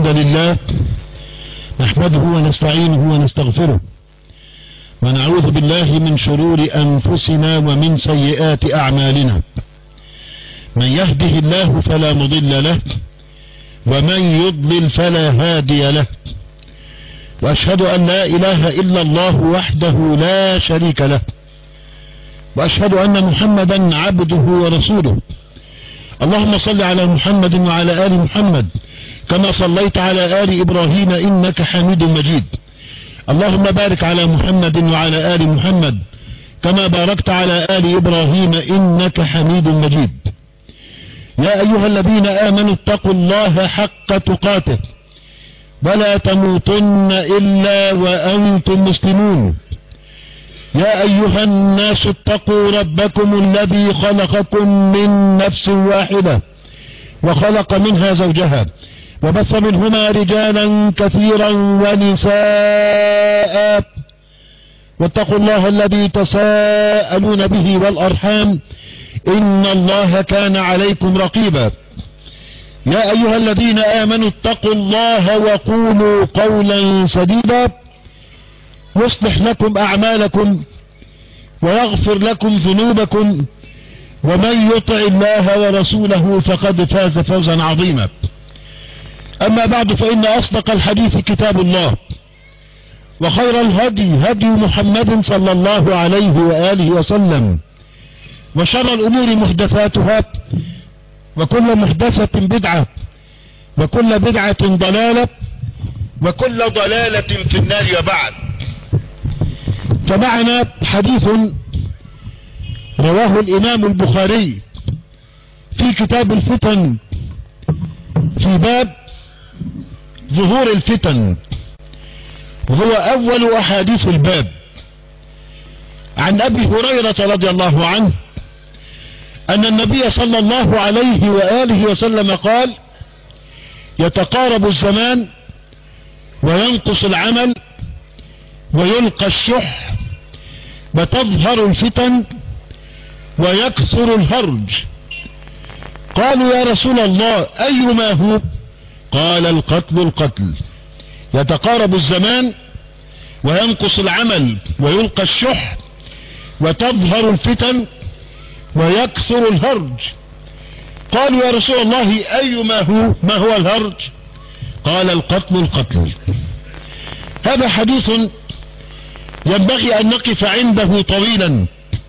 الحمد لله نحمده ونستعينه ونستغفره ونعوذ بالله من شرور أنفسنا ومن سيئات أعمالنا. من يهده الله فلا مضل له ومن يضلل فلا هادي له، وأشهد أن لا إله إلا الله وحده لا شريك له، وأشهد أن محمدا عبده ورسوله. اللهم صل على محمد وعلى آل محمد كما صليت على آل إبراهيم إنك حميد مجيد. اللهم بارك على محمد وعلى آل محمد كما باركت على آل إبراهيم إنك حميد مجيد. يا أيها الذين آمنوا اتقوا الله حق تقاته ولا تموتن إلا وأنتم مسلمون. يا أيها الناس اتقوا ربكم الذي خلقكم من نفس واحدة وخلق منها زوجها وبث منهما رجالا كثيرا ونساء، واتقوا الله الذي تساءلون به والأرحام إن الله كان عليكم رقيبا. يا أيها الذين آمنوا اتقوا الله وقولوا قولا سديدا يصلح لكم أعمالكم ويغفر لكم ذنوبكم، ومن يطع الله ورسوله فقد فاز فوزا عظيما. أما بعد، فإن أصدق الحديث كتاب الله، وخير الهدي هدي محمد صلى الله عليه وآله وسلم، وشر الأمور محدثاتها، وكل محدثة بدعة، وكل بدعة ضلالة، وكل ضلالة في النار. وبعد، فمعنا حديث رواه الإمام البخاري في كتاب الفتن في باب ظهور الفتن، وهو أول أحاديث الباب. عن أبي هريرة رضي الله عنه أن النبي صلى الله عليه وآله وسلم قال: يتقارب الزمان وينقص العمل ويلقى الشح وتظهر الفتن ويكثر الهرج. قالوا: يا رسول الله أيما هو؟ قال: القتل. يتقارب الزمان وينقص العمل ويلقى الشح وتظهر الفتن ويكثر الهرج. قالوا: يا رسول الله أيما هو؟ ما هو الهرج؟ قال: القتل. هذا حديث ينبغي أن نقف عنده طويلا،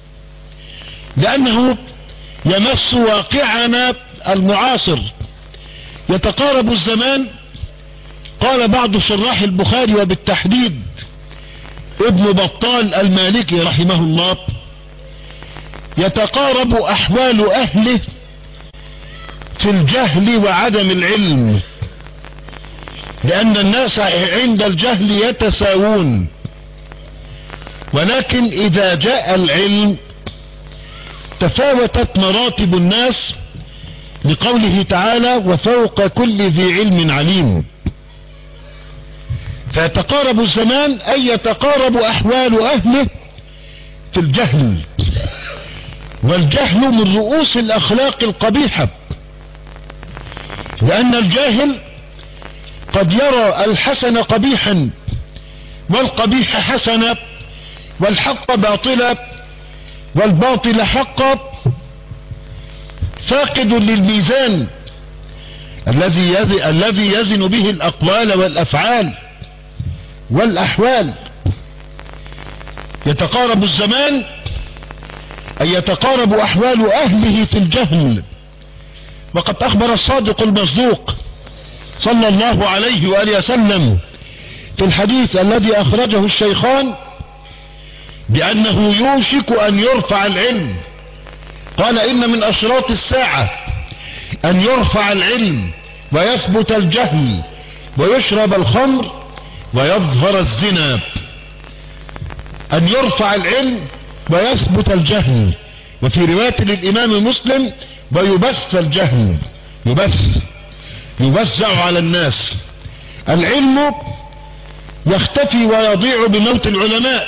لأنه يمس واقعنا المعاصر. يتقارب الزمان، قال بعض شراح البخاري وبالتحديد ابن بطال المالكي رحمه الله: يتقارب أحوال أهله في الجهل وعدم العلم، لأن الناس عند الجهل يتساوون، ولكن إذا جاء العلم تفاوتت مراتب الناس، لقوله تعالى: وفوق كل ذي علم عليم. فيتقارب الزمان أي يتقارب أحوال أهله في الجهل، والجهل من رؤوس الأخلاق القبيحة، لأن الجاهل قد يرى الحسن قبيحا والقبيح حسنا والحق باطلا والباطل حقا، فاقد للميزان الذي يزن به الأقوال والأفعال والأحوال. يتقارب الزمان أي يتقارب أحوال أهله في الجهل. وقد أخبر الصادق المصدوق صلى الله عليه وآله وسلم في الحديث الذي أخرجه الشيخان بأنه يوشك أن يرفع العلم. قال: إن من أشراط الساعة أن يرفع العلم ويثبت الجهل ويشرب الخمر ويظهر الزنا. أن يرفع العلم ويثبت الجهل، وفي رواية للإمام مسلم: ويبث الجهل. يوزع على الناس. العلم يختفي ويضيع بموت العلماء.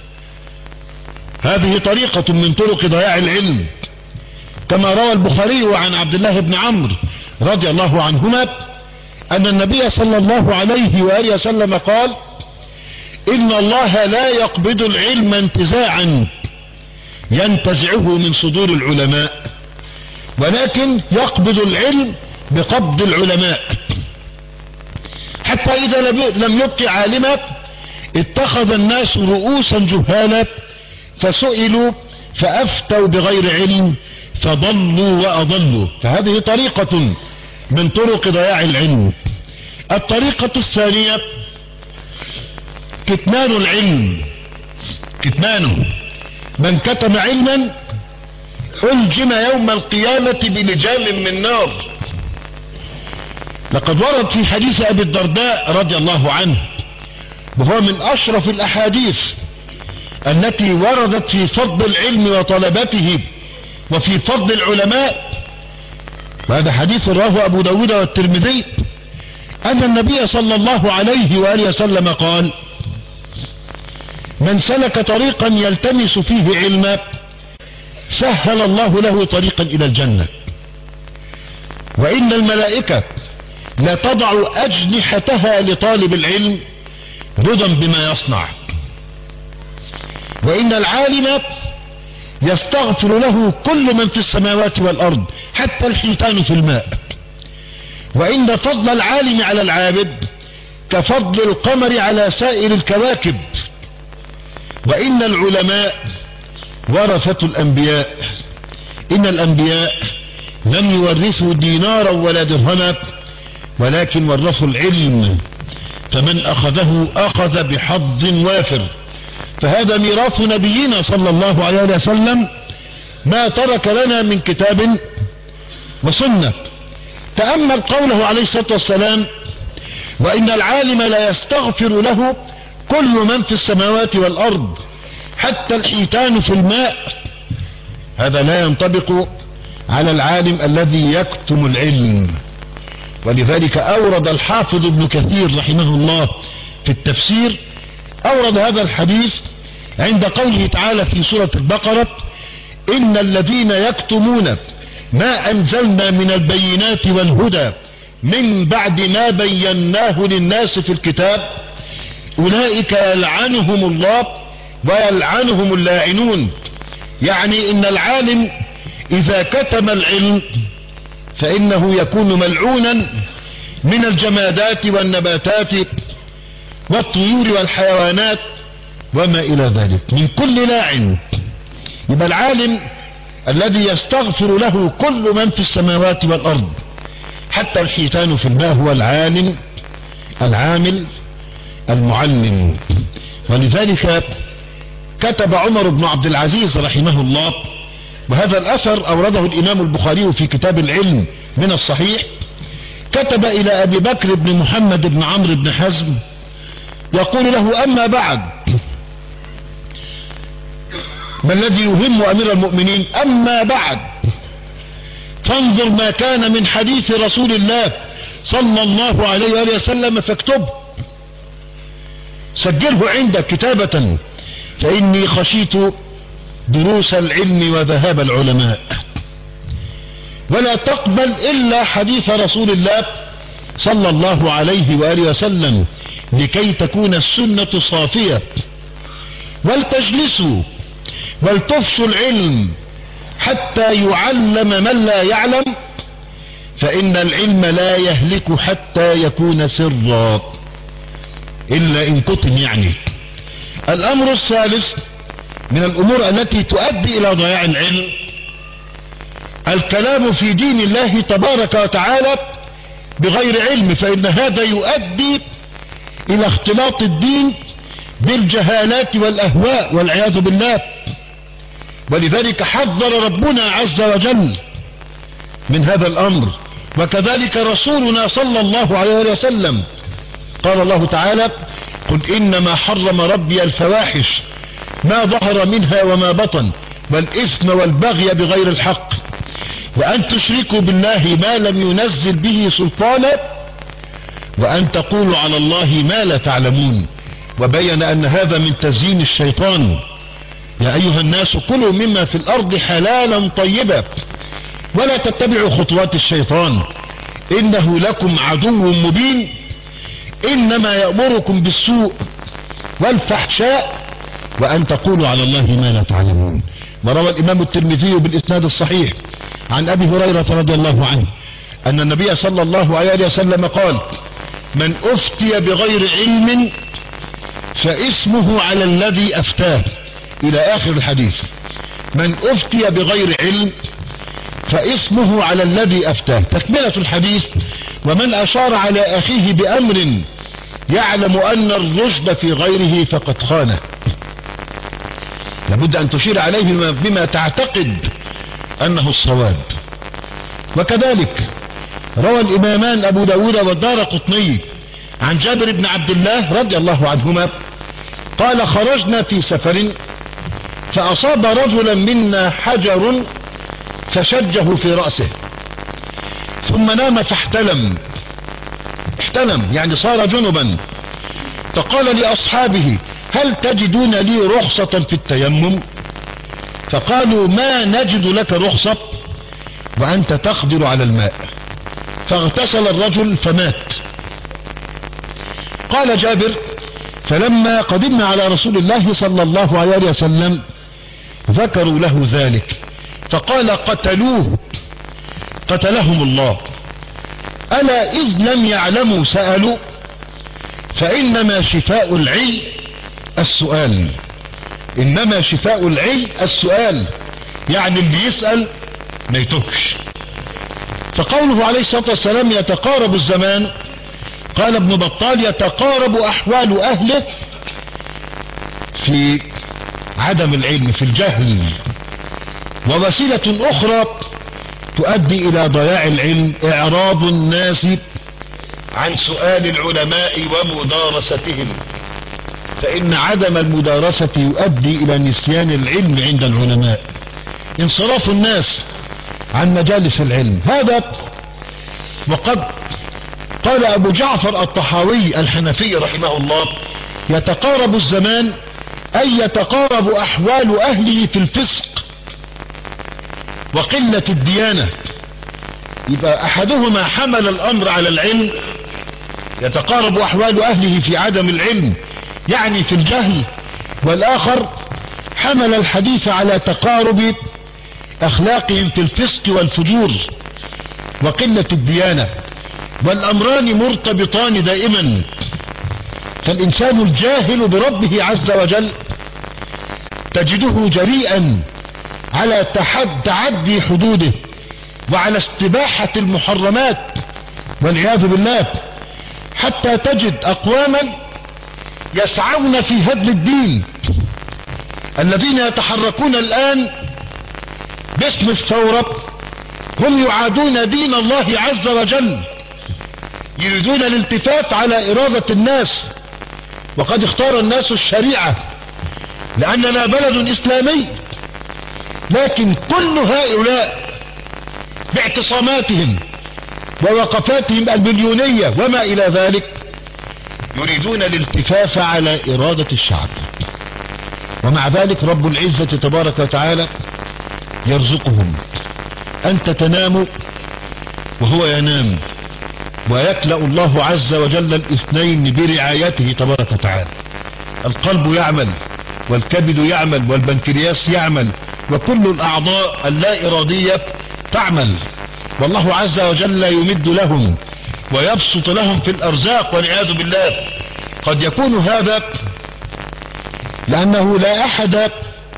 هذه طريقة من طرق ضياع العلم، كما روى البخاري عن عبد الله بن عمرو رضي الله عنهما أن النبي صلى الله عليه وآله وسلم قال: إن الله لا يقبض العلم انتزاعا ينتزعه من صدور العلماء، ولكن يقبض العلم بقبض العلماء، حتى إذا لم يبق عالما اتخذ الناس رؤوسا جهالا فسئلوا فأفتوا بغير علم فضلوا وأضلوا. فهذه طريقة من طرق ضياع العلم. الطريقة الثانية كتمان العلم، كتمانه. من كتم علما ألجم يوم القيامة بلجام من نار. لقد ورد في حديث أبي الدرداء رضي الله عنه، وهو من أشرف الأحاديث التي وردت في فضل العلم وطلبته وفي فضل العلماء، وهذا حديث رواه أبو داود والترمذي، أن النبي صلى الله عليه وآله وسلم قال: من سلك طريقا يلتمس فيه علما سهل الله له طريقا إلى الجنة، وإن الملائكة لتضع أجنحتها لطالب العلم رضا بما يصنع، وإن العالم يستغفر له كل من في السماوات والأرض حتى الحيتان في الماء، وإن فضل العالم على العابد كفضل القمر على سائر الكواكب، وإن العلماء ورثة الأنبياء، إن الأنبياء لم يورثوا دينارا ولا درهما ولكن ورثوا العلم، فمن أخذه أخذ بحظ وافر. فهذا ميراث نبينا صلى الله عليه وسلم، ما ترك لنا من كتاب وسنة. تأمل قوله عليه الصلاة والسلام: وإن العالم لا يستغفر له كل من في السماوات والأرض حتى الحيتان في الماء. هذا لا ينطبق على العالم الذي يكتم العلم. ولذلك أورد الحافظ ابن كثير رحمه الله في التفسير، أورد هذا الحديث عند قوله تعالى في سورة البقرة: إن الذين يكتمون ما أنزلنا من البينات والهدى من بعد ما بيناه للناس في الكتاب أولئك يلعنهم الله ويلعنهم اللاعنون. يعني إن العالم إذا كتم العلم فإنه يكون ملعونا من الجمادات والنباتات والطيور والحيوانات وما إلى ذلك من كل لاعن. يبقى العالم الذي يستغفر له كل من في السماوات والأرض حتى الحيتان في الماء هو العالم العامل المعلم. ولذلك كتب عمر بن عبد العزيز رحمه الله، وهذا الأثر أورده الإمام البخاري في كتاب العلم من الصحيح، كتب إلى أبي بكر بن محمد بن عمرو بن حزم يقول له: أما بعد، ما الذي يهم أمير المؤمنين؟ أما بعد، فانظر ما كان من حديث رسول الله صلى الله عليه وآله وسلم فاكتبه، سجله عندك كتابة، فإني خشيت دروس العلم وذهاب العلماء، ولا تقبل إلا حديث رسول الله صلى الله عليه وآله وسلم لكي تكون السنة صافية. ولتجلسوا ولتفشوا العلم حتى يعلم من لا يعلم، فإن العلم لا يهلك حتى يكون سرا إلا إن كتم. يعني الأمر الثالث من الأمور التي تؤدي إلى ضياع العلم الكلام في دين الله تبارك وتعالى بغير علم، فإن هذا يؤدي إلى اختلاط الدين بالجهالات والأهواء والعياذ بالله. ولذلك حذر ربنا عز وجل من هذا الأمر، وكذلك رسولنا صلى الله عليه وسلم. قال الله تعالى: قل إنما حرم ربي الفواحش ما ظهر منها وما بطن والإثم والبغي بغير الحق وأن تشركوا بالله ما لم ينزل به سلطانا وأن تقولوا على الله ما لا تعلمون. وبين أن هذا من تزيين الشيطان. يا أيها الناس كلوا مما في الأرض حلالا طيبا ولا تتبعوا خطوات الشيطان إنه لكم عدو مبين إنما يأمركم بالسوء والفحشاء وأن تقولوا على الله ما لا تعلمون. وروى الإمام الترمذي بالإسناد الصحيح عن أبي هريرة رضي الله عنه أن النبي صلى الله عليه وسلم قال: من أفتي بغير علم فاسمه على الذي أفتاه، إلى آخر الحديث. من أفتي بغير علم فاسمه على الذي أفتاه. تكملة الحديث: ومن أشار على أخيه بأمر يعلم أن الرشد في غيره فقد خانه. لابد أن تشير عليه بما تعتقد أنه الصواب. وكذلك روى الإمامان أبو داود والدارقطني عن جابر بن عبد الله رضي الله عنهما قال: خرجنا في سفر فأصاب رجلا منا حجر فشجه في رأسه ثم نام فاحتلم يعني صار جنبا، فقال لأصحابه: هل تجدون لي رخصة في التيمم؟ فقالوا: ما نجد لك رخصة وأنت تقدر على الماء. فاغتسل الرجل فمات. قال جابر: فلما قدمنا على رسول الله صلى الله عليه وسلم ذكروا له ذلك فقال: قتلهم الله. ألا إذ لم يعلموا سألوا، فإنما شفاء العي السؤال. إنما شفاء العي السؤال، يعني اللي يسأل ما يتوهش. فقوله عليه الصلاة والسلام: يتقارب الزمان، قال ابن بطال: يتقارب أحوال أهله في عدم العلم، في الجهل. ووسيلة أخرى تؤدي إلى ضياع العلم إعراض الناس عن سؤال العلماء ومدارستهم، فإن عدم المدارسة يؤدي إلى نسيان العلم عند العلماء، انصراف الناس عن مجالس العلم. هذا وقد قال أبو جعفر الطحاوي الحنفي رحمه الله: يتقارب الزمان أي يتقارب أحوال أهله في الفسق وقلة الديانة. يبقى أحدهما حمل الأمر على العلم، يتقارب أحوال أهله في عدم العلم يعني في الجهل، والآخر حمل الحديث على تقارب أخلاقهم في الفسق والفجور وقلة الديانة، والأمران مرتبطان دائما. فالإنسان الجاهل بربه عز وجل تجده جريئا على تعدي حدوده وعلى استباحة المحرمات والعياذ بالله، حتى تجد أقواما يسعون في هدم الدين، الذين يتحركون الآن باسم الثورة هم يعادون دين الله عز وجل، يريدون الالتفاف على إرادة الناس. وقد اختار الناس الشريعة لأننا بلد إسلامي، لكن كل هؤلاء باعتصاماتهم ووقفاتهم المليونية وما إلى ذلك يريدون الالتفاف على إرادة الشعب. ومع ذلك رب العزة تبارك وتعالى يرزقهم. أنت تنام وهو ينام، ويكلأ الله عز وجل الاثنين برعايته تبارك وتعالى. القلب يعمل والكبد يعمل والبنكرياس يعمل وكل الأعضاء اللا إرادية تعمل، والله عز وجل يمد لهم ويبسط لهم في الأرزاق والعياذ بالله. قد يكون هذا لأنه لا أحد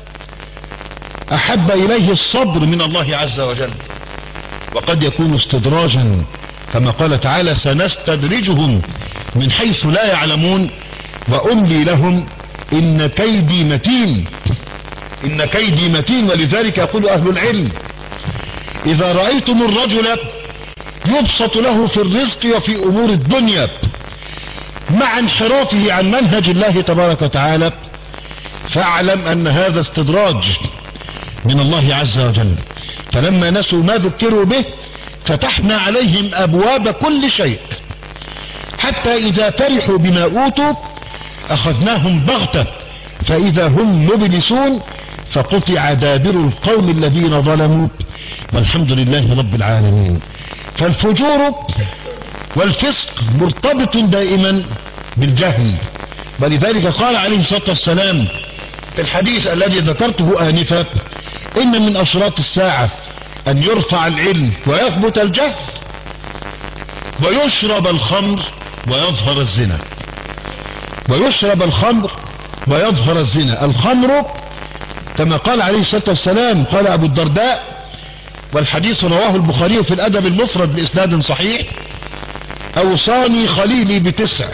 أحب إليه الصبر من الله عز وجل، وقد يكون استدراجا كما قال تعالى: سنستدرجهم من حيث لا يعلمون وأملي لهم إن كيدي متين. إن كيدي متين. ولذلك يقول أهل العلم: إذا رأيتم الرجل يبسط له في الرزق وفي أمور الدنيا مع انحرافه عن منهج الله تبارك وتعالى، فاعلم أن هذا استدراج من الله عز وجل. فلما نسوا ما ذكروا به فتحنا عليهم أبواب كل شيء، حتى إذا فرحوا بما أوتوا أخذناهم بغتة فإذا هم مبلسون، فقطع دابر القوم الذين ظلموا والحمد لله رب العالمين. فالفجور والفسق مرتبط دائما بالجهل، ولذلك قال عليه الصلاة والسلام في الحديث الذي ذكرته آنفا: إن من أشراط الساعة أن يرفع العلم ويثبت الجهل ويشرب الخمر ويظهر الزنا. ويشرب الخمر ويظهر الزنا. الخمر كما قال عليه الصلاة والسلام، قال أبو الدرداء، والحديث رواه البخاري في الأدب المفرد بإسناد صحيح: أوصاني خليلي ب9،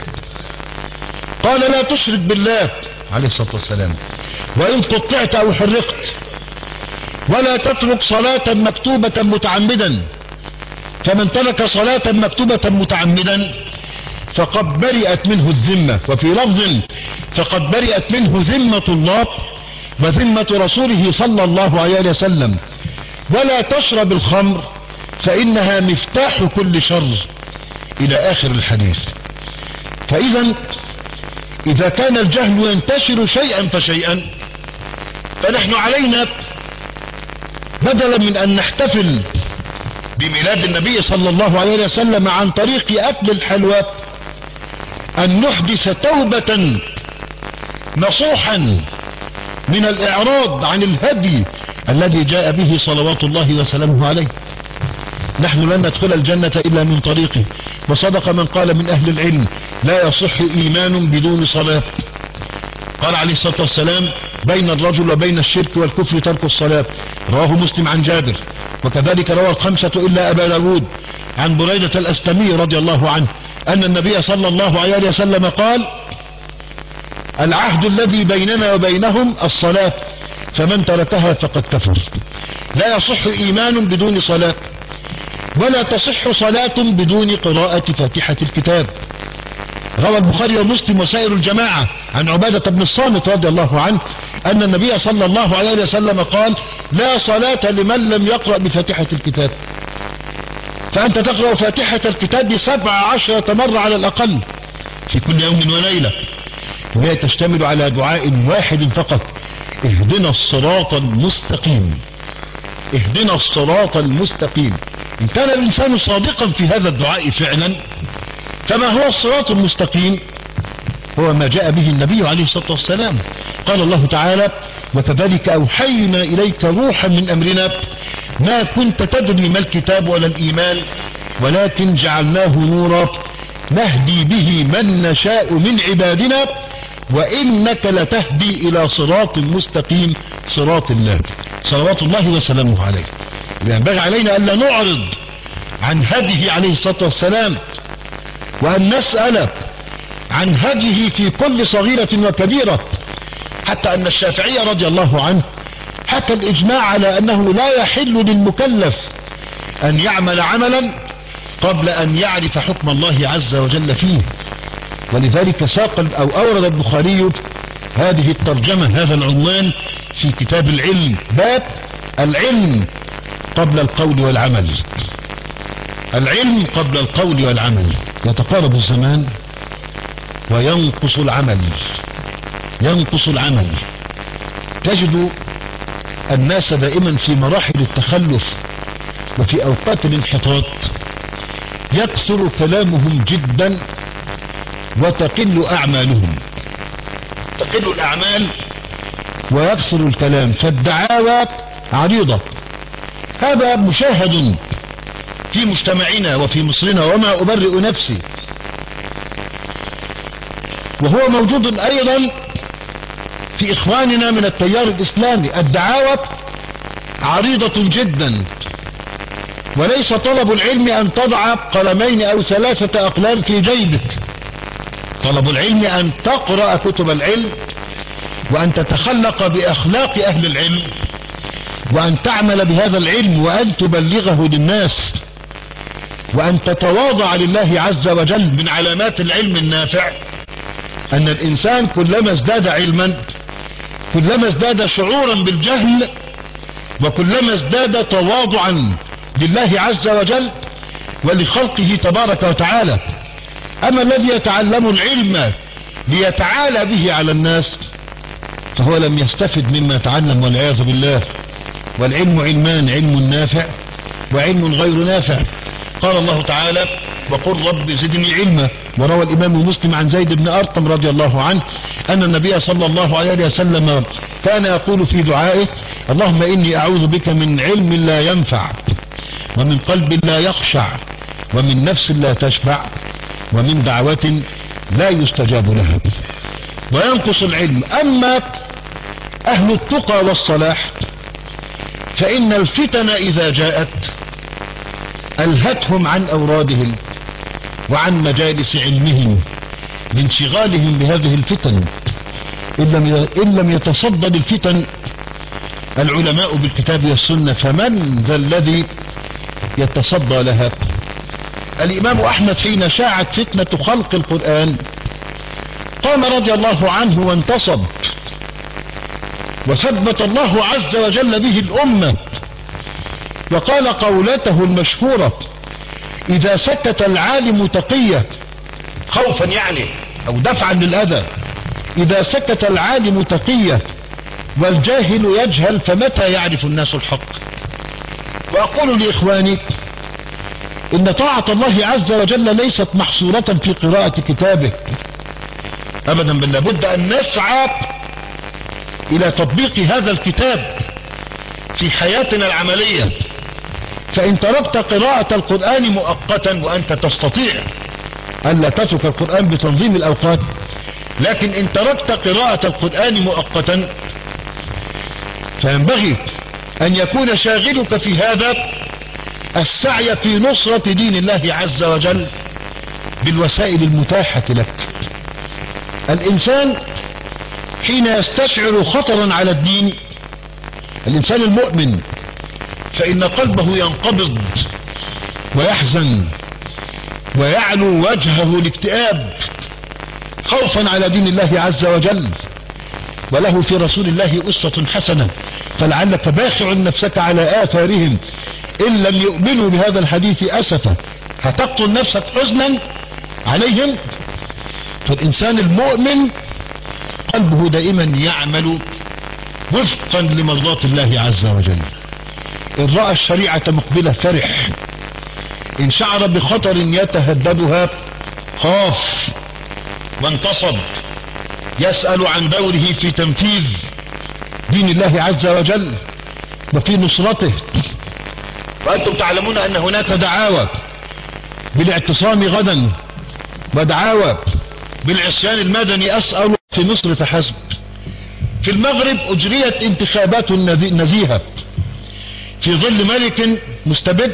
قال: لا تشرك بالله عليه الصلاة والسلام وإن قطعت أو حرقت، ولا تترك صلاة مكتوبة متعمدا، فمن ترك صلاة مكتوبة متعمدا فقد برئت منه الذمة، وفي لفظ فقد برئت منه ذمة الله وذمة رسوله صلى الله عليه وسلم. ولا تشرب الخمر فإنها مفتاح كل شر، إلى آخر الحديث. فإذا إذا كان الجهل ينتشر شيئا فشيئا، فنحن علينا بدلا من أن نحتفل بميلاد النبي صلى الله عليه وسلم عن طريق أكل الحلوى أن نحدث توبة نصوحا من الإعراض عن الهدي الذي جاء به صلوات الله وسلامه عليه. نحن لن ندخل الجنة إلا من طريقه، وصدق من قال من أهل العلم: لا يصح إيمان بدون صلاة. قال عليه الصلاة والسلام: بين الرجل وبين الشرك والكفر ترك الصلاة. رواه مسلم عن جابر، وكذلك روى الخمسة إلا أبا داود عن بريدة الأسلمي رضي الله عنه أن النبي صلى الله عليه وسلم قال: العهد الذي بيننا وبينهم الصلاة، فمن تركها فقد كفر. لا يصح إيمان بدون صلاة، ولا تصح صلاة بدون قراءة فاتحة الكتاب. روى البخاري ومسلم وسائر الجماعة عن عبادة بن الصامت رضي الله عنه أن النبي صلى الله عليه وسلم قال: لا صلاة لمن لم يقرأ بفاتحة الكتاب. فأنت تقرأ فاتحة الكتاب 17 مرة على الأقل في كل يوم وليلة، وهي تشتمل على دعاء واحد فقط: اهدنا الصراط المستقيم. اهدنا الصراط المستقيم. إن كان الإنسان صادقا في هذا الدعاء فعلا، فما هو الصراط المستقيم؟ هو ما جاء به النبي عليه الصلاة والسلام. قال الله تعالى: وكذلك أوحينا إليك روحا من أمرنا ما كنت تدري ما الكتاب ولا الإيمان ولكن جعلناه نورا نهدي به من نشاء من عبادنا وإنك لتهدي إلى صراط مستقيم، صراط الله صلوات الله وسلامه عليه. ينبغي علينا أن لا نعرض عن هديه عليه الصلاة والسلام، وأن نسأل عن هديه في كل صغيرة وكبيرة، حتى أن الشافعي رضي الله عنه حكى الإجماع على أنه لا يحل للمكلف أن يعمل عملا قبل أن يعرف حكم الله عز وجل فيه. ولذلك أورد البخاري هذه الترجمة، هذا العنوان في كتاب العلم: باب العلم قبل القول والعمل. العلم قبل القول والعمل. يتقارب الزمان وينقص العمل، ينقص العمل. تجد الناس دائما في مراحل التخلف وفي أوقات الانحطاط يكثر كلامهم جدا وتقل أعمالهم. تقل الأعمال ويكثر الكلام، فالدعاوى عريضة. هذا مشاهد في مجتمعنا وفي مصرنا، وما أبرئ نفسي، وهو موجود أيضا في إخواننا من التيار الإسلامي. الدعاوى عريضة جدا، وليس طلب العلم أن تضع قلمين أو 3 أقلام في جيبك. طلب العلم أن تقرأ كتب العلم، وأن تتخلق بأخلاق أهل العلم، وأن تعمل بهذا العلم، وأن تبلغه للناس، وأن تتواضع لله عز وجل. من علامات العلم النافع أن الإنسان كلما ازداد علما كلما ازداد شعورا بالجهل، وكلما ازداد تواضعا لله عز وجل ولخلقه تبارك وتعالى. أما الذي يتعلم العلم ليتعالى به على الناس فهو لم يستفد مما تعلم، والعياذ بالله. والعلم علمان: علم نافع وعلم غير نافع. قال الله تعالى وقل رب زدني علما. وروى الإمام مسلم عن زيد بن أرقم رضي الله عنه أن النبي صلى الله عليه وسلم كان يقول في دعائه اللهم إني أعوذ بك من علم لا ينفع ومن قلب لا يخشع ومن نفس لا تشبع ومن دعوة لا يستجاب لها. وينقص العلم. أما أهل التقى والصلاح فإن الفتن إذا جاءت ألهتهم عن أورادهم وعن مجالس علمهم لانشغالهم بهذه الفتن. إن لم يتصدد الفتن العلماء بالكتاب والسنة فمن ذا الذي يتصدى لها؟ الإمام أحمد حين شاعت فتنة خلق القرآن قام رضي الله عنه وانتصب وثبت الله عز وجل به الأمة وقال قولته المشهورة إذا سكت العالم تقية خوفا يعني أو دفعا للأذى إذا سكت العالم تقية والجاهل يجهل فمتى يعرف الناس الحق. وأقول لإخواني إن طاعة الله عز وجل ليست محصورة في قراءة كتابه أبدا، بل لابد أن نسعى إلى تطبيق هذا الكتاب في حياتنا العملية. فإن تركت قراءة القرآن مؤقتا وأنت تستطيع ألا تترك القرآن بتنظيم الأوقات، لكن إن تركت قراءة القرآن مؤقتا فينبغي أن يكون شاغلك في هذا السعي في نصرة دين الله عز وجل بالوسائل المتاحة لك. الإنسان حين يستشعر خطرا على الدين، الإنسان المؤمن، فإن قلبه ينقبض ويحزن ويعلو وجهه الاكتئاب خوفا على دين الله عز وجل، وله في رسول الله أسوة حسنة. فلعلك باخع نفسك على آثارهم إن لم يؤمنوا بهذا الحديث أسفا، هتقتل نفسك حزنا عليهم. فالإنسان المؤمن قلبه دائما يعمل وفقا لمرضاة الله عز وجل. إن رأى الشريعة مقبلة فرح، إن شعر بخطر يتهددها خاف وانتصب، يسأل عن دوره في تنفيذ دين الله عز وجل وفي نصرته. وأنتم تعلمون أن هناك دعاوى بالاعتصام غدا ودعاوى بالعصيان المدني. أسأل في مصر فحسب. في المغرب أجريت انتخابات نزيهة في ظل ملك مستبد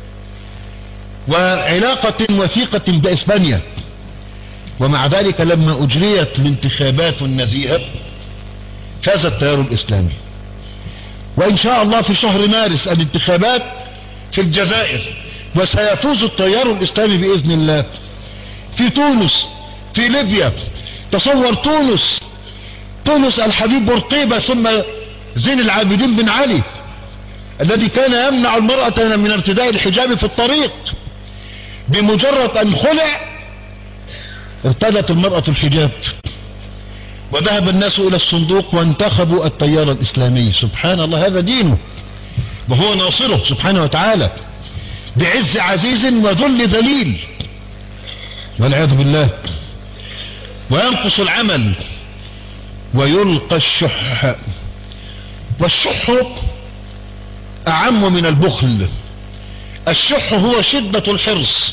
وعلاقة وثيقة بإسبانيا، ومع ذلك لما أجريت الانتخابات النزيهة فاز التيار الإسلامي. وإن شاء الله في شهر مارس الانتخابات في الجزائر، وسيفوز التيار الإسلامي بإذن الله. في تونس، في ليبيا، تصور تونس الحبيب بورقيبة ثم زين العابدين بن علي الذي كان يمنع المرأة من ارتداء الحجاب في الطريق، بمجرد أن خلع ارتدت المرأة الحجاب وذهب الناس إلى الصندوق وانتخبوا التيار الإسلامي. سبحان الله، هذا دينه وهو ناصره سبحانه وتعالى بعز عزيز وذل ذليل والعياذ بالله. وينقص العمل ويلقى الشح، والشح أعم من البخل. الشح هو شدة الحرص،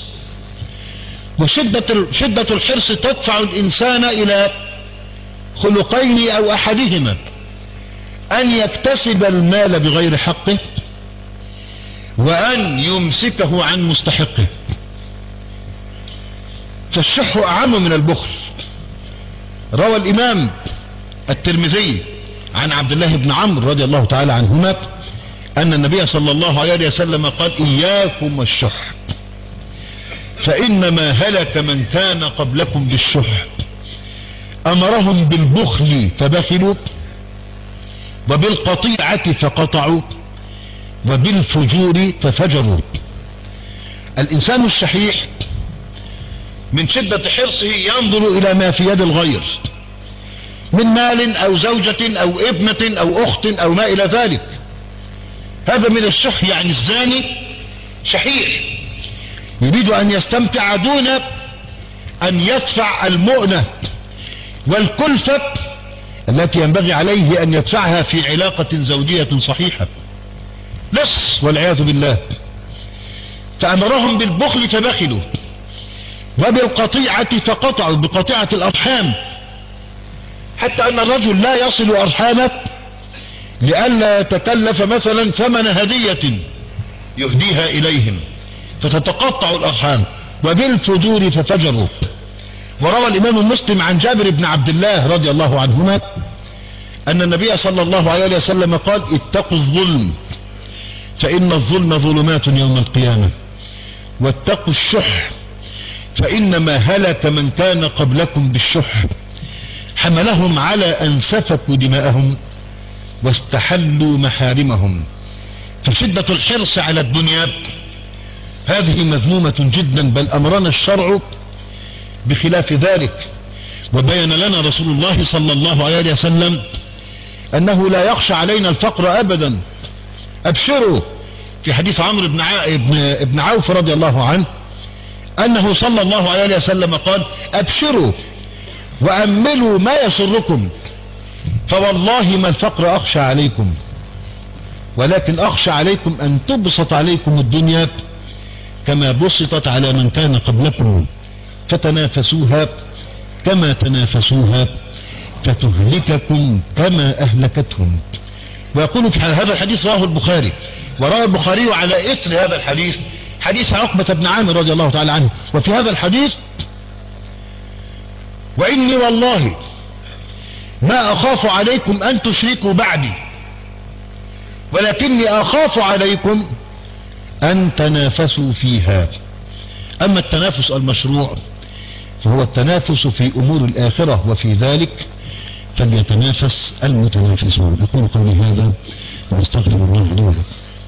وشدة الحرص تدفع الإنسان إلى خلقين أو أحدهما: أن يكتسب المال بغير حقه، وأن يمسكه عن مستحقه. فالشح أعم من البخل. روى الإمام الترمذي عن عبد الله بن عمرو رضي الله تعالى عنهما أن النبي صلى الله عليه وسلم قال: إياكم والشح، فإنما هلك من كان قبلكم بالشح، أمرهم بالبخل فبخلوا، وبالقطيعة فقطعوا، وبالفجور ففجروا. الإنسان الشحيح من شدة حرصه ينظر إلى ما في يد الغير من مال أو زوجة أو ابنة أو أخت أو ما إلى ذلك. هذا من الشح، يعني الزاني شحيح. يريد أن يستمتع دون أن يدفع المؤنة والكلفة التي ينبغي عليه أن يدفعها في علاقة زوجية صحيحة. لص والعياذ بالله. فأمرهم بالبخل فبخلوا، وبالقطيعة فقطعوا بقطيعة الأرحام، حتى أن الرجل لا يصل أرحامه لئلا يتكلف مثلا ثمن هدية يهديها إليهم، فتتقطع الأرحام. وبالفجور ففجروا. وروى الإمام مسلم عن جابر بن عبد الله رضي الله عنهما أن النبي صلى الله عليه وسلم قال: اتقوا الظلم فإن الظلم ظلمات يوم القيامة، واتقوا الشح فإنما هلك من كان قبلكم بالشح، حملهم على أن سفكوا دماءهم واستحلوا محارمهم. فشدة الحرص على الدنيا هذه مذمومة جدا، بل أمرنا الشرع بخلاف ذلك. وبين لنا رسول الله صلى الله عليه وسلم أنه لا يخشى علينا الفقر أبدا. أبشروا في حديث عمرو بن عوف رضي الله عنه أنه صلى الله عليه وسلم قال: أبشروا وأملوا ما يسركم، فوالله ما الفقر أخشى عليكم، ولكن أخشى عليكم أن تبسط عليكم الدنيا كما بسطت على من كان قبلكم، فتنافسوها كما تنافسوها فتهلككم كما أهلكتهم. ويقول في هذا الحديث رواه البخاري، وروى البخاري على إثر هذا الحديث حديث عقبة بن عامر رضي الله تعالى عنه. وفي هذا الحديث: وإني والله ما أخاف عليكم أن تشركوا بعدي، ولكني أخاف عليكم أن تنافسوا فيها. أما التنافس المشروع فهو التنافس في أمور الآخرة، وفي ذلك فليتنافس المتنافسون. أقول قولي هذا وأستغفر الله لي ولكم.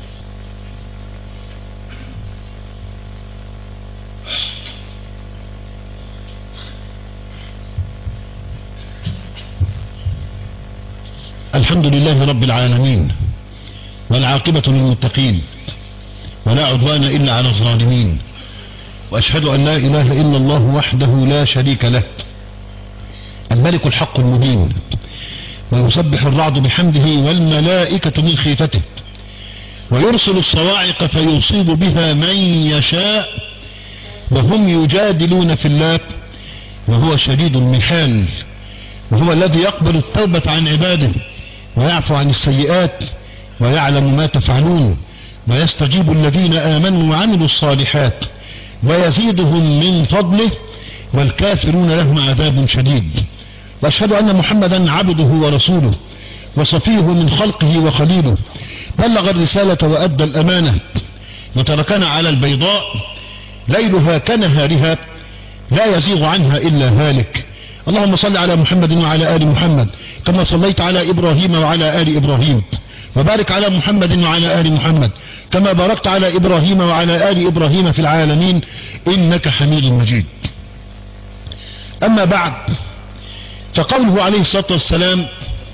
الحمد لله رب العالمين، والعاقبة للمتقين، ولا عدوان إلا على الظالمين، وأشهد أن لا إله إلا الله وحده لا شريك له، الملك الحق المبين، ويسبح الرعد بحمده والملائكة من خيفته، ويرسل الصواعق فيصيب بها من يشاء، وهم يجادلون في الله وهو شديد المحال، وهو الذي يقبل التوبة عن عباده ويعفو عن السيئات ويعلم ما تفعلون، ويستجيب الذين آمنوا وعملوا الصالحات ويزيدهم من فضله، والكافرون لهم عذاب شديد. وأشهد أن محمدا عبده ورسوله وصفيه من خلقه وخليله، بلغ الرسالة وأدى الأمانة، وتركنا على البيضاء ليلها كنهارها لا يزيغ عنها إلا هالك. اللهم صل على محمد وعلى آل محمد كما صليت على إبراهيم وعلى آل إبراهيم، وبارك على محمد وعلى آل محمد كما باركت على إبراهيم وعلى آل إبراهيم في العالمين إنك حميد مجيد. أما بعد، فقوله عليه الصلاة والسلام: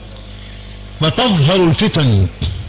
وتظهر الفتن.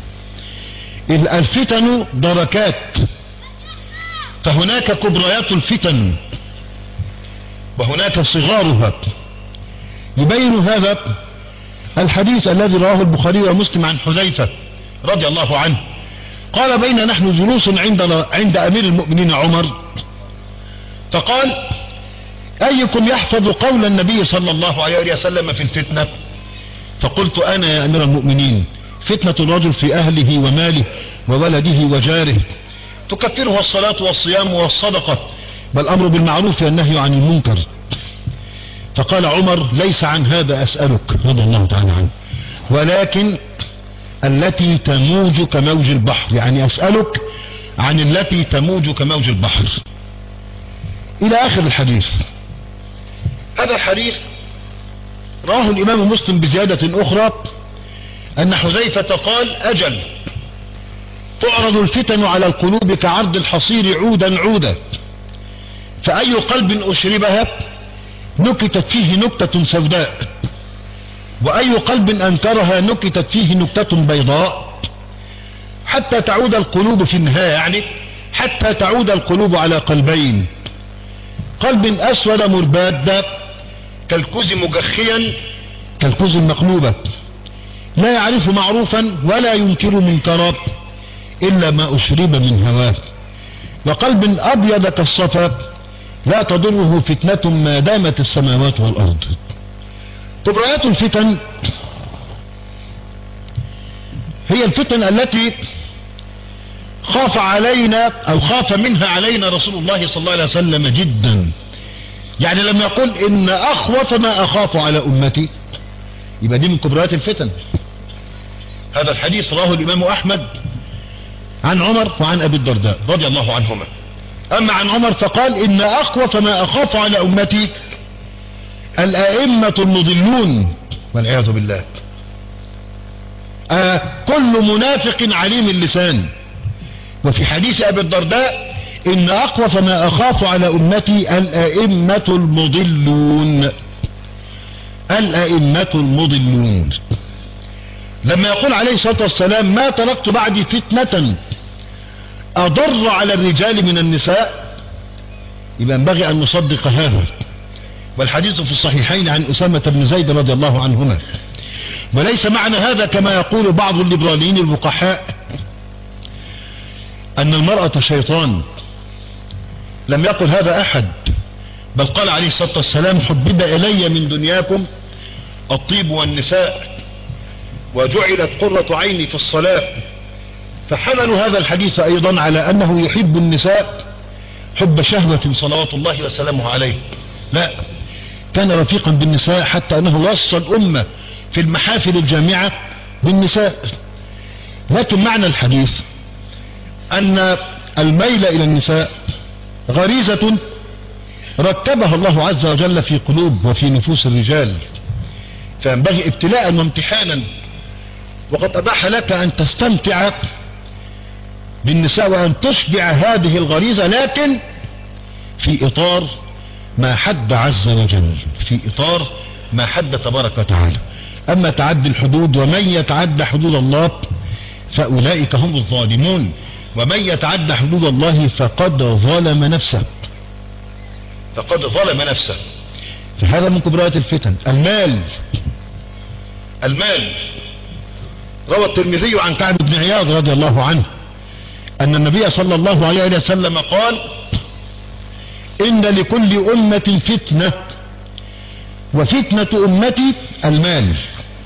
الفتن دركات، فهناك كبريات الفتن وهناك صغارها. يبين هذا الحديث الذي رواه البخاري ومسلم عن حذيفة رضي الله عنه قال: بين نحن جلوس عند أمير المؤمنين عمر، فقال: أيكم يحفظ قول النبي صلى الله عليه وسلم في الفتنة؟ فقلت: أنا يا أمير المؤمنين. فتنة الرجل في أهله وماله وولده وجاره تكفرها الصلاة والصيام والصدقة والأمر بالمعروف والنهي عن المنكر. فقال عمر: ليس عن هذا أسألك رضي الله تعالى عنه، ولكن التي تموج كموج البحر، يعني أسألك عن التي تموج كموج البحر، إلى آخر الحديث. هذا الحديث راه الإمام مسلم بزيادة أخرى أن حذيفة قال: أجل تعرض الفتن على القلوب كعرض الحصير عودا عودا، فأي قلب أشربها نكتت فيه نكتة سوداء، وأي قلب أنكرها نكتت فيه نكتة بيضاء، حتى تعود القلوب في النهاية، يعني حتى تعود القلوب على قلبين: قلب أسود مرباد كالكوز مجخيا كالكوز المقلوبة لا يعرف معروفا ولا ينكر منكرا إلا ما أشرب من هواه، وقلب أبيض كالصفا لا تضره فتنة ما دامت السماوات والأرض. كبريات الفتن هي الفتن التي خاف علينا أو خاف منها علينا رسول الله صلى الله عليه وسلم جدا. يعني لما يقول إن أخوف ما أخاف على أمتي، يبقى دي من كبريات الفتن. هذا الحديث رواه الإمام أحمد عن عمر وعن أبي الدرداء رضي الله عنهما. أما عن عمر فقال: إن أخوف ما أخاف على أمتي الأئمة المضلون والعياذ بالله. كل منافق عليم اللسان. وفي حديث أبي الدرداء: إن أخوف ما أخاف على أمتي الأئمة المضلون. الأئمة المضلون. لما يقول عليه الصلاة والسلام: ما تركت بعدي فتنة أضر على الرجال من النساء، يبقى ينبغي أن نصدق هذا. والحديث في الصحيحين عن أسامة بن زيد رضي الله عنهما. وليس معنى هذا كما يقول بعض الليبراليين الوقحاء أن المرأة شيطان. لم يقل هذا أحد، بل قال عليه الصلاة والسلام: حبب إلي من دنياكم الطيب والنساء وجعلت قرة عيني في الصلاة. فحملوا هذا الحديث أيضا على أنه يحب النساء حب شهوة صلوات الله وسلامه عليه. لا، كان رفيقا بالنساء حتى أنه وصى الأمة في المحافل الجامعة بالنساء. لكن معنى الحديث أن الميل إلى النساء غريزة رتبها الله عز وجل في قلوب وفي نفوس الرجال، فينبغي ابتلاء وامتحانا. وقد أباح لك أن تستمتع بالنساء وأن تشبع هذه الغريزة، لكن في إطار ما حد عز وجل، في إطار ما حد تبارك وتعالى. أما تعدي الحدود، ومن يتعدى حدود الله فأولئك هم الظالمون، ومن يتعدى حدود الله فقد ظلم نفسه، فقد ظلم نفسه. فهذا من كبريات الفتن. المال روى الترمذي عن كعب بن عياض رضي الله عنه أن النبي صلى الله عليه وسلم قال: إن لكل أمة فتنة وفتنة أمتي المال.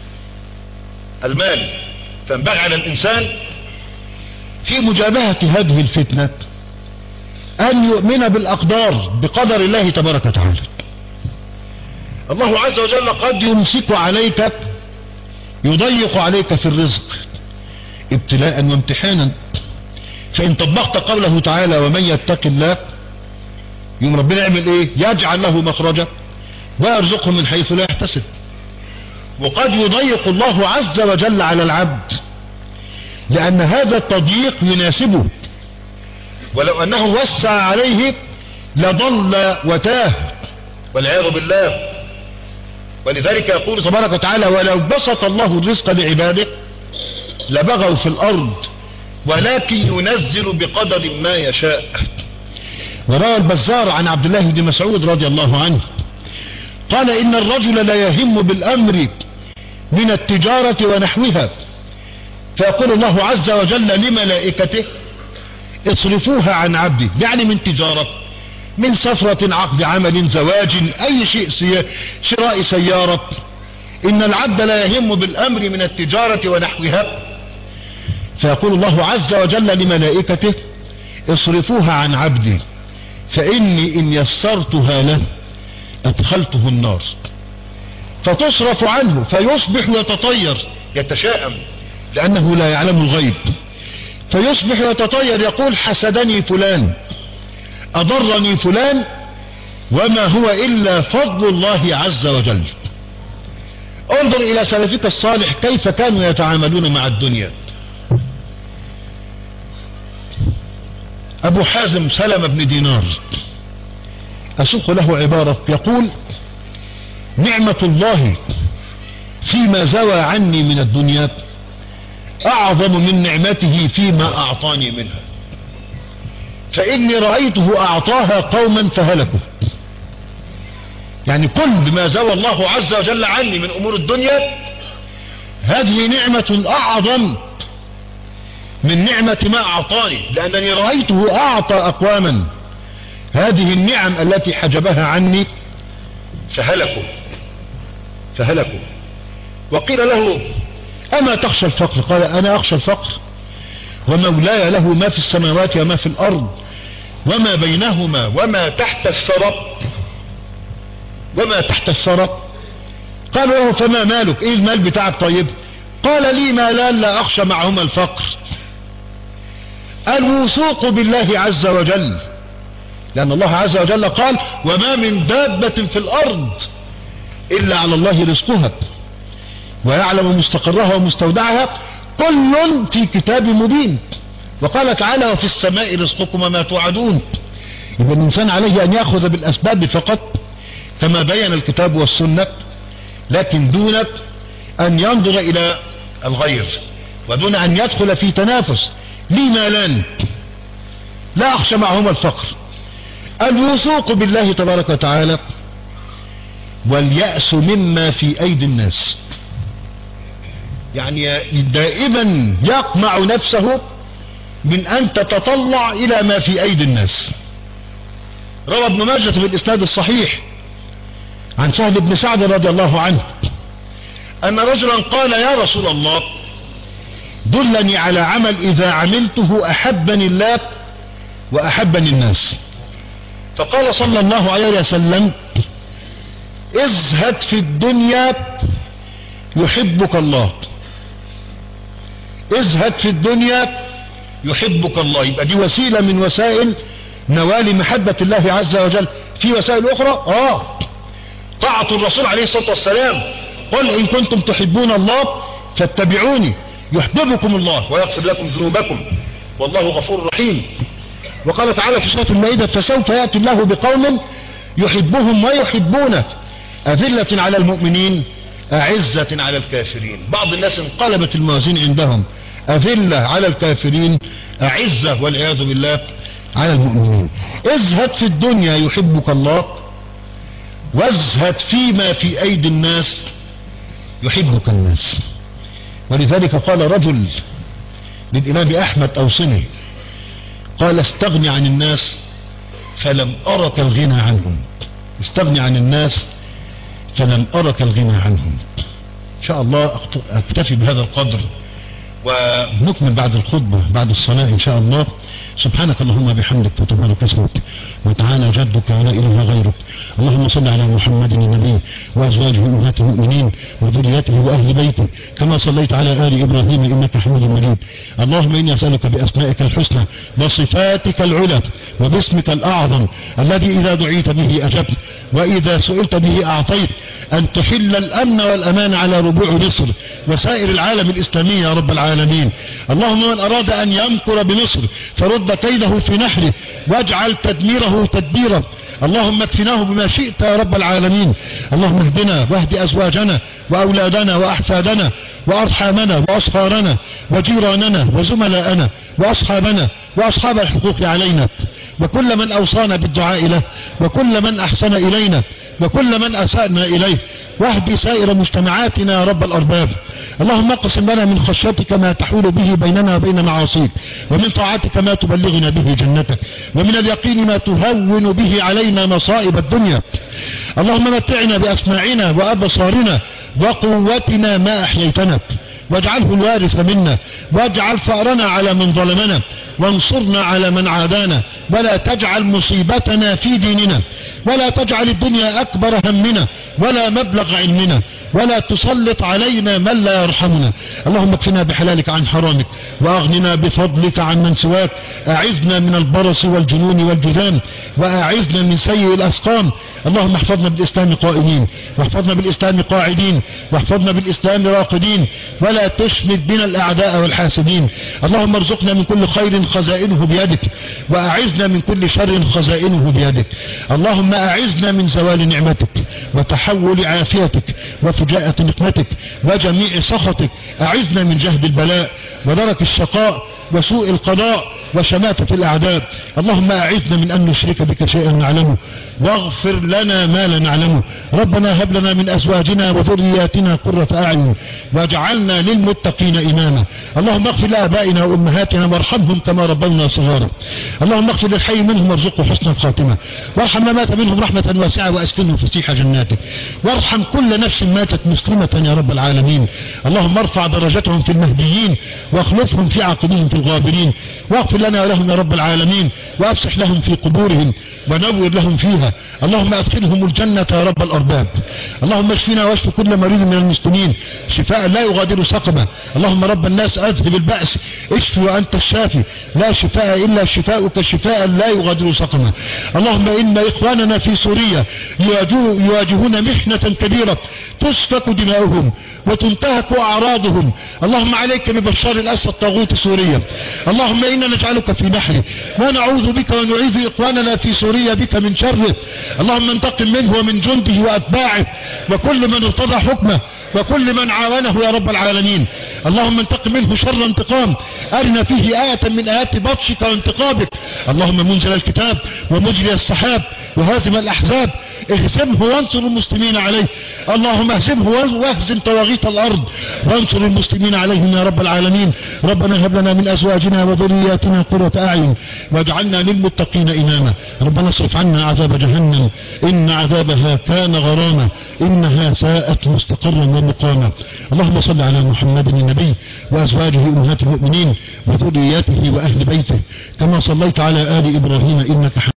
فينبغي على الإنسان في مجابهة هذه الفتنة أن يؤمن بالأقدار، بقدر الله تبارك وتعالى. الله عز وجل قد يمسك عليك، يضيق عليك في الرزق ابتلاء وامتحانا. فإن طبقت قوله تعالى: ومن يتق الله، يوم ربنا يعمل ايه؟ يجعل له مخرجا ويرزقه من حيث لا يحتسب. وقد يضيق الله عز وجل على العبد لأن هذا التضييق يناسبه، ولو أنه وسع عليه لضل وتاه والعياذ بالله. ولذلك يقول تبارك وتعالى: ولو بسط الله الرزق لعباده لبغوا في الأرض ولكن ينزل بقدر ما يشاء. وروى البزار عن عبد الله بن مسعود رضي الله عنه قال: إن الرجل لا يهم بالأمر من التجارة ونحوها، فيقول الله عز وجل لملائكته: اصرفوها عن عبدي، يعني من تجارة، من سفرة، عقد عمل، زواج، أي شيء، شراء سيارة. إن العبد لا يهم بالأمر من التجارة ونحوها، فيقول الله عز وجل لملائكته: اصرفوها عن عبدي فإني إن يسرتها له أدخلته النار. فتصرف عنه فيصبح يتطير، يتشاءم لأنه لا يعلم الغيب، فيصبح يتطير يقول: حسدني فلان، أضرني فلان، وما هو إلا فضل الله عز وجل. انظر إلى سلفك الصالح كيف كانوا يتعاملون مع الدنيا. أبو حازم سلمة بن دينار أسوق له عبارة يقول: نعمة الله فيما زوى عني من الدنيا أعظم من نعمته فيما أعطاني منها. فإني رأيته أعطاها قوما فهلكوا. يعني كل بما زوى الله عز وجل عني من أمور الدنيا، هذه نعمة أعظم من نعمة ما أعطاني، لأنني رأيته أعطى أقواما هذه النعم التي حجبها عني فهلكوا. وقيل له أما تخشى الفقر؟ قال أنا أخشى الفقر ومولاي له ما في السماوات وما في الأرض وما بينهما وما تحت الثرى. قالوا له فما مالك؟ ايه المال بتاعك؟ طيب قال لي مالان لا أخشى معهما الفقر، الوثوق بالله عز وجل، لأن الله عز وجل قال وما من دابة في الأرض إلا على الله رزقها ويعلم مستقرها ومستودعها كل في كتاب مبين. وقال تعالى وفي السماء رزقكم وما توعدون. يبقى الإنسان عليه أن يأخذ بالأسباب فقط كما بين الكتاب والسنة، لكن دون أن ينظر إلى الغير ودون أن يدخل في تنافس. لي مالان لا أخشى معهما الفقر، الوثوق بالله تبارك وتعالى، واليأس مما في أيدي الناس. يعني دائما يقمع نفسه من أن تتطلع إلى ما في أيدي الناس. روى ابن ماجه بالإسناد الصحيح عن سهل بن سعد رضي الله عنه أن رجلا قال يا رسول الله دلني على عمل إذا عملته أحبني الله وأحبني الناس. فقال صلى الله عليه وسلم ازهد في الدنيا يحبك الله، ازهد في الدنيا يحبك الله. يبقى دي وسيلة من وسائل نوال محبة الله عز وجل. في وسائل أخرى طاعة الرسول عليه الصلاة والسلام، قل إن كنتم تحبون الله فاتبعوني يحببكم الله ويغفر لكم ذنوبكم والله غفور رحيم. وقال تعالى في سورة المائدة فسوف يأتي الله بقوم يحبهم ويحبونه أذلة على المؤمنين أعزة على الكافرين. بعض الناس انقلبت الموازين عندهم، أذلة على الكافرين أعزة والعياذ بالله على المؤمنين. ازهد في الدنيا يحبك الله، وازهد فيما في أيدي الناس يحبك الناس. ولذلك قال رجل للإمام أحمد أوصني، قال استغني عن الناس فلم أرك الغنى عنهم، استغني عن الناس فلم أرك الغنى عنهم. إن شاء الله أكتفي بهذا القدر ونكمل بعد الخطبة بعد الصلاة إن شاء الله. سبحانك اللهم بحمدك وتبارك اسمك وتعالى جدك ولا إله غيرك. اللهم صل على محمد النبي وأزواجه أمهات المؤمنين وذريته وأهل بيته كما صليت على آل إبراهيم إنك حميد مجيد. اللهم إني أسألك بأسمائك الحسنى وصفاتك العلى وباسمك الأعظم الذي إذا دعيت به أجبت وإذا سئلت به أعطيت، أن تحل الأمن والأمان على ربوع مصر وسائر العالم الإسلامي يا رب العالمين. اللهم من أراد أن يمكر بمصر فرد كيده في نحره واجعل تدميره تدبيرا. اللهم اكفناه بما شئت يا رب العالمين. اللهم اهدنا واهد أزواجنا وأولادنا وأحفادنا وأرحامنا وأصهارنا وجيراننا وزملاءنا وأصحابنا وأصحاب الحقوق علينا وكل من أوصانا بالدعاء له وكل من أحسن إلينا وكل من أسأنا إليه، واهد سائر مجتمعاتنا يا رب الأرباب. اللهم اقسم لنا من خشيتك ما تحول به بيننا وبين معاصيك، ومن طاعتك ما تبلغنا به جنتك، ومن اليقين ما تهون به علينا مصائب الدنيا. اللهم متعنا بأسماعنا وأبصارنا وقوتنا ما أحييتنا واجعله الوارث منا، واجعل فأرنا على من ظلمنا وانصرنا على من عادانا، ولا تجعل مصيبتنا في ديننا، ولا تجعل الدنيا أكبر همنا ولا مبلغ علمنا، ولا تسلط علينا من لا يرحمنا. اللهم اكفنا بحلالك عن حرامك وأغننا بفضلك عن من سواك. أعذنا من البرص والجنون والجذام، وأعذنا من سيء الأسقام. اللهم احفظنا بالإسلام قائمين، واحفظنا بالإسلام قاعدين، واحفظنا بالإسلام راقدين، ولا ولا تشمت بنا الأعداء والحاسدين. اللهم ارزقنا من كل خير خزائنه بيدك، وأعزنا من كل شر خزائنه بيدك. اللهم أعزنا من زوال نعمتك وتحول عافيتك وفجاءة نقمتك وجميع سخطك. أعزنا من جهد البلاء ودرك الشقاء وسوء القضاء وشماتة الأعداء. اللهم أعزنا من أن نشرك بك شيئا نعلمه، واغفر لنا ما لا نعلمه. ربنا هب لنا من أزواجنا وذرياتنا قرة أعين واجعلنا للمتقين إماما. اللهم اغفر لآبائنا وأمهاتنا وارحمهم كما ربونا صغارا. اللهم اغفر للحي منهم وارزقه حسن الخاتمة، وارحم من مات منهم رحمة واسعة واسكنهم فسيح جناتك، وارحم كل نفس ماتت مسلمة يا رب العالمين. اللهم ارفع درجتهم في المهديين واخلفهم في عقبهم في الغابرين، واغفر لنا ولهم يا رب العالمين، وافسح لهم في قبورهم ونور لهم فيها. اللهم ادخلهم الجنة يا رب الأرباب. اللهم اشفنا واشف كل مريض من المسلمين شفاء لا يغادر سقما. اللهم رب الناس اذهب البأس، اشف وانت الشافي، لا شفاء الا شفاؤك شفاء لا يغادر سقما. اللهم ان اخواننا في سوريا يواجهون محنة كبيرة تسفك دماؤهم وتنتهك اعراضهم. اللهم عليك ببشار الاسد طاغوت سوريا. اللهم انا نجعلك في نحره ونعوذ بك ونعيذ اخواننا في سوريا بك من شره. اللهم انتقم منه ومن جنده واتباعه وكل من ارتضى حكمه وكل من عاونه يا رب العالمين. اللهم انتقم منه شر انتقام، ارنا فيه آية من آيات بطشك وانتقامك. اللهم منزل الكتاب ومجري السحاب وهازم الأحزاب، اهزمه وانصر المسلمين عليه. اللهم اهزمه واهزم طواغيت الأرض وانصر المسلمين عليهم يا رب العالمين. ربنا هب لنا من أزواجنا وذرياتنا قرة أعين واجعلنا للمتقين إماما. ربنا اصرف عنا عذاب جهنم إن عذابها كان غراما إنها ساءت مستقرا ومقاما. اللهم صل على محمد النبي وأزواجه أمهات المؤمنين وذرياته وأهل بيته كما صليت على آل إبراهيم إنك حميد